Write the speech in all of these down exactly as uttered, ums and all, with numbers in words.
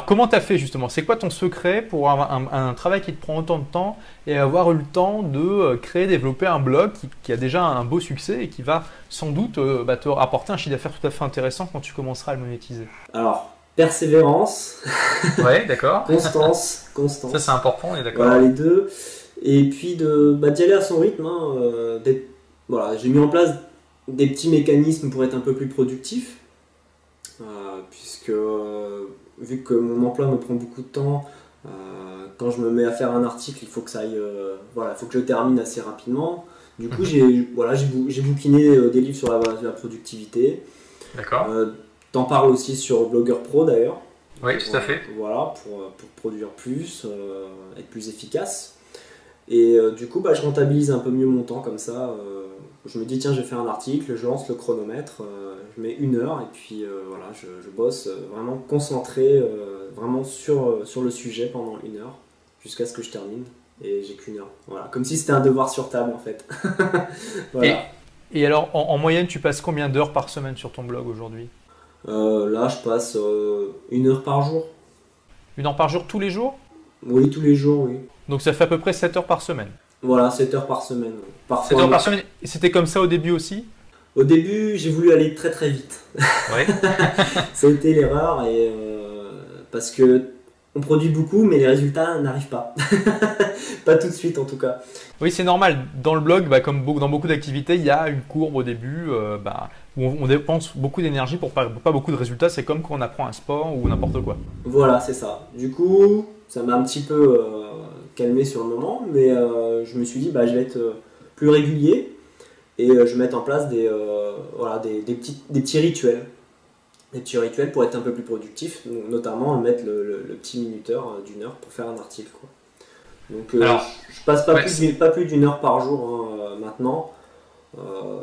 alors, comment tu as fait justement? C'est quoi ton secret pour avoir un, un travail qui te prend autant de temps et avoir eu le temps de euh, créer, développer un blog qui, qui a déjà un beau succès et qui va sans doute euh, bah, te rapporter un chiffre d'affaires tout à fait intéressant quand tu commenceras à le monétiser? Alors, persévérance, Ouais, d'accord. constance, constance. Ça, c'est important, on est d'accord. Voilà, les deux. Et puis de bah, d'y aller à son rythme. Hein, euh, d'être- voilà, j'ai mis en place des petits mécanismes pour être un peu plus productif. Euh, puisque euh, vu que mon emploi me prend beaucoup de temps, euh, quand je me mets à faire un article, il faut que ça aille, euh, voilà, il faut que je le termine assez rapidement. Du coup, Mhm. j'ai voilà, j'ai bou- j'ai bouquiné euh, des livres sur la, la productivité. D'accord. Euh, T'en parles aussi sur Blogueur Pro d'ailleurs. Oui, tout à fait. Voilà, pour, pour produire plus, euh, être plus efficace. Et euh, du coup, bah, je rentabilise un peu mieux mon temps comme ça. euh, je me dis, tiens, je vais faire un article, je lance le chronomètre, euh, je mets une heure et puis euh, voilà, je, je bosse euh, vraiment concentré, euh, vraiment sur, euh, sur le sujet pendant une heure, jusqu'à ce que je termine. Et j'ai qu'une heure. Voilà, comme si c'était un devoir sur table en fait. Voilà. Et, et alors, en, en moyenne, tu passes combien d'heures par semaine sur ton blog aujourd'hui? Euh, là, je passe euh, une heure par jour. Une heure par jour tous les jours? Oui, tous les jours, oui. Donc ça fait à peu près sept heures par semaine. Voilà, sept heures par semaine. Parfois, sept heures par semaine. Et c'était comme ça au début aussi? au début, j'ai voulu aller très très vite. Ouais. Ça a été l'erreur et euh, parce que on produit beaucoup, mais les résultats n'arrivent pas. Pas tout de suite en tout cas. Oui, c'est normal. Dans le blog, bah, comme beaucoup- dans beaucoup d'activités, il y a une courbe au début euh, bah, où on, on dépense beaucoup d'énergie pour pas, pour pas beaucoup de résultats. C'est comme quand on apprend un sport ou n'importe quoi. Voilà, c'est ça. Du coup, ça m'a un petit peu euh, calmé sur le moment, mais euh, je me suis dit, bah, je vais être euh, plus régulier et euh, je vais mettre en place des, euh, voilà, des, des petits, des petits rituels. Des petits rituels pour être un peu plus productif, donc, notamment mettre le, le- le petit minuteur euh, d'une heure pour faire un article, quoi. Donc euh, Alors, je, je passe pas, ouais, plus c'est- d'une, pas plus d'une heure par jour hein, euh, maintenant. Euh,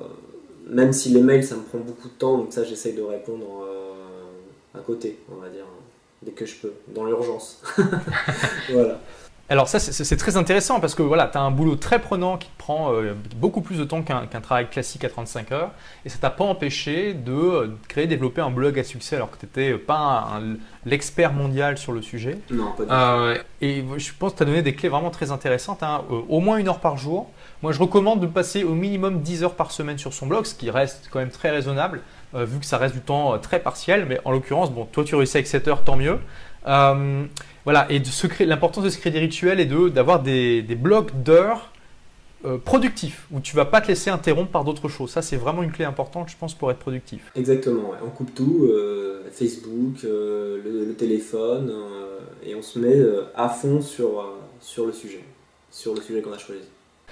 Même si les mails ça me prend beaucoup de temps, donc ça j'essaye de répondre euh, à côté, on va dire, dès que je peux, dans l'urgence. Voilà. Alors ça, c'est c'est très intéressant parce que voilà, tu as un boulot très prenant qui te prend euh, beaucoup plus de temps qu'un qu'un travail classique à trente-cinq heures et ça t'a pas empêché de euh, créer, développer un blog à succès alors que tu n'étais pas un- l'expert mondial sur le sujet. Non, pas du tout. Euh, et je pense que tu as donné des clés vraiment très intéressantes, hein. Euh, au moins une heure par jour. Moi, je recommande de passer au minimum dix heures par semaine sur son blog, ce qui reste quand même très raisonnable, euh, vu que ça reste du temps euh, très partiel. Mais en l'occurrence, bon, toi, tu réussis avec sept heures, tant mieux. Euh, voilà, et de se créer- l'importance de se créer des rituels et de, d'avoir des, des blocs d'heures euh, productifs, où tu ne vas pas te laisser interrompre par d'autres choses. Ça, c'est vraiment une clé importante, je pense, pour être productif. Exactement, ouais. On coupe tout, euh, Facebook, euh, le, le téléphone, euh, et on se met euh, à fond sur, euh, sur le sujet, sur le sujet qu'on a choisi.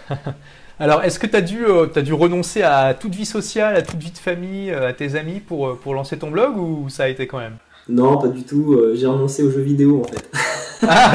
Alors, est-ce que tu as dû, euh, t'as dû renoncer à toute vie sociale, à toute vie de famille, euh, à tes amis pour, euh, pour lancer ton blog ou ça a été quand même? Non, pas du tout, euh, j'ai renoncé aux jeux vidéo en fait. Ah,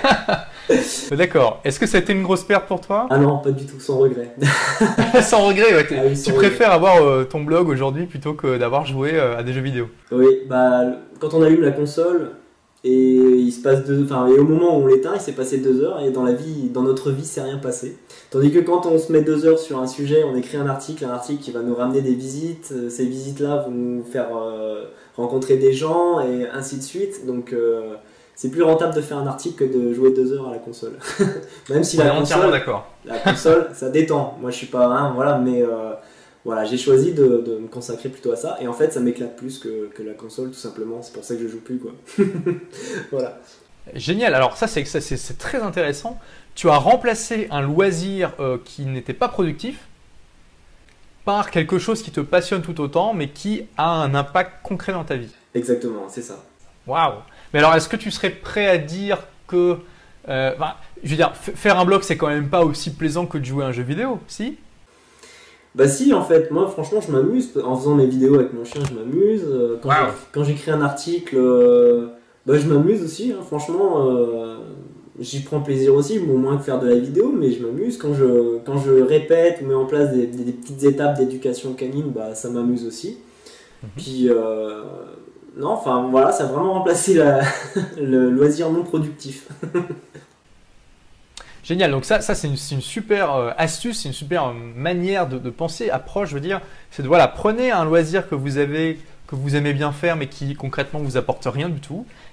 ok. D'accord. Est-ce que ça a été une grosse perte pour toi? Ah non, pas du tout, sans regret. Sans regret, ouais. t'es- Ah oui, sans tu regret. préfères avoir euh, ton blog aujourd'hui plutôt que d'avoir joué euh, à des jeux vidéo. Oui, bah quand on allume la console et il se passe deux, enfin et au moment où on l'éteint, il s'est passé deux heures et dans la vie, dans notre vie, c'est rien passé. Tandis que quand on se met deux heures sur un sujet, on écrit un article, un article qui va nous ramener des visites, euh, ces visites-là vont nous faire euh, rencontrer des gens et ainsi de suite. Donc euh, c'est plus rentable de faire un article que de jouer deux heures à la console. Même si On est la entièrement console, d'accord. la console, ça détend. Moi, je suis pas un, voilà, mais euh, voilà, j'ai choisi de, de me consacrer plutôt à ça. Et en fait, ça m'éclate plus que, que la console, tout simplement. C'est pour ça que je joue plus, quoi. Voilà. Génial. Alors ça, c'est, ça, c'est, c'est très intéressant. Tu as remplacé un loisir euh, qui n'était pas productif par quelque chose qui te passionne tout autant, mais qui a un impact concret dans ta vie. Exactement, c'est ça. Waouh! Mais alors, est-ce que tu serais prêt à dire que, euh, enfin, je veux dire, f- faire un blog, c'est quand même pas aussi plaisant que de jouer à un jeu vidéo, si? Bah si, en fait, moi, franchement, je m'amuse. En faisant mes vidéos avec mon chien, je m'amuse. Euh, Quand Wow. j'ai- quand j'écris un article, euh, bah, je m'amuse aussi. Hein. Franchement, euh, j'y prends plaisir aussi, bon, moins que faire de la vidéo, mais je m'amuse. Quand je, quand je répète ou mets en place des, des- des petites étapes d'éducation canine, bah, ça m'amuse aussi. Mhm. Puis, euh, non, enfin, voilà, ça a vraiment remplacé la- le loisir non productif. Génial, donc ça, ça c'est une, c'est une super euh, astuce, c'est une super euh, manière de, de penser, approche, je veux dire, c'est de, voilà, prenez un loisir que vous avez, que vous aimez bien faire, mais qui concrètement vous apporte rien du tout,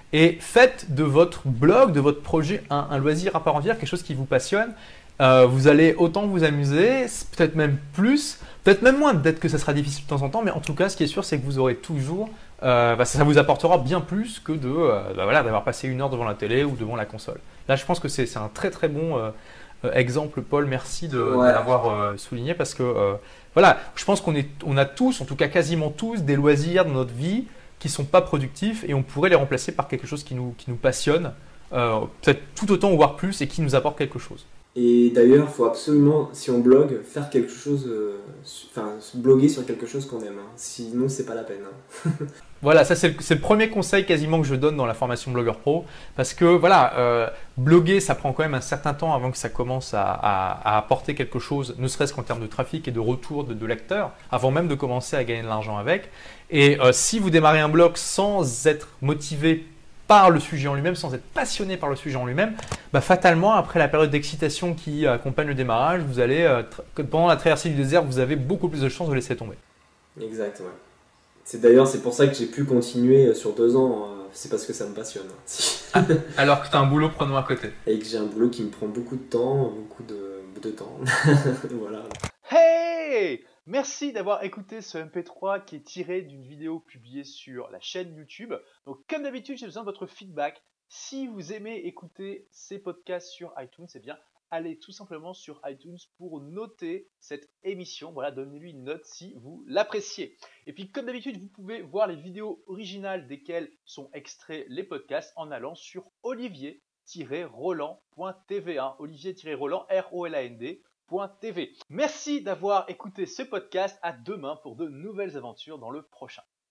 et faites de votre blog, de votre projet un, un loisir à part entière, quelque chose qui vous passionne. Euh, vous allez autant vous amuser, peut-être même plus, peut-être même moins, peut-être que ça sera difficile de temps en temps, mais en tout cas, ce qui est sûr, c'est que vous aurez toujours, euh, bah, ça, ça vous apportera bien plus que de, euh, bah, voilà, d'avoir passé une heure devant la télé ou devant la console. Là, je pense que c'est, c'est un très très bon euh, euh, exemple, Paul. Merci de, Ouais. de l'avoir euh, souligné parce que, euh, voilà, je pense qu'on est, on a tous, en tout cas quasiment tous, des loisirs dans notre vie qui sont pas productifs et on pourrait les remplacer par quelque chose qui nous, qui nous passionne, euh, peut-être tout autant voire plus et qui nous apporte quelque chose. Et d'ailleurs, il faut absolument, si on blogue, faire quelque chose, euh, enfin, bloguer sur quelque chose qu'on aime. Hein. Sinon, c'est pas la peine. Hein. Voilà, ça c'est le, c'est le premier conseil quasiment que je donne dans la formation Blogueur Pro. Parce que voilà, euh, bloguer, ça prend quand même un certain temps avant que ça commence à, à, à apporter quelque chose, ne serait-ce qu'en termes de trafic et de retour de, de lecteurs, avant même de commencer à gagner de l'argent avec. Et euh, si vous démarrez un blog sans être motivé par le sujet en lui-même, sans être passionné par le sujet en lui-même, bah fatalement, après la période d'excitation qui accompagne le démarrage, vous allez, euh, tra- pendant la traversée du désert, vous avez beaucoup plus de chances de laisser tomber. Exact, ouais. C'est d'ailleurs, c'est pour ça que j'ai pu continuer sur deux ans. euh, C'est parce que ça me passionne. Ah, alors que tu as un boulot prenant à côté. Et que j'ai un boulot qui me prend beaucoup de temps, beaucoup de, de temps. Voilà. Hey! Merci d'avoir écouté ce M P trois qui est tiré d'une vidéo publiée sur la chaîne YouTube. Donc comme d'habitude, j'ai besoin de votre feedback. Si vous aimez écouter ces podcasts sur iTunes, eh bien allez tout simplement sur iTunes pour noter cette émission. Voilà, donnez-lui une note si vous l'appréciez. Et puis comme d'habitude, vous pouvez voir les vidéos originales desquelles sont extraits les podcasts en allant sur olivier tiret roland point t v. Hein, Olivier-Roland, R O L A N D. T V. Merci d'avoir écouté ce podcast. À demain pour de nouvelles aventures dans le prochain.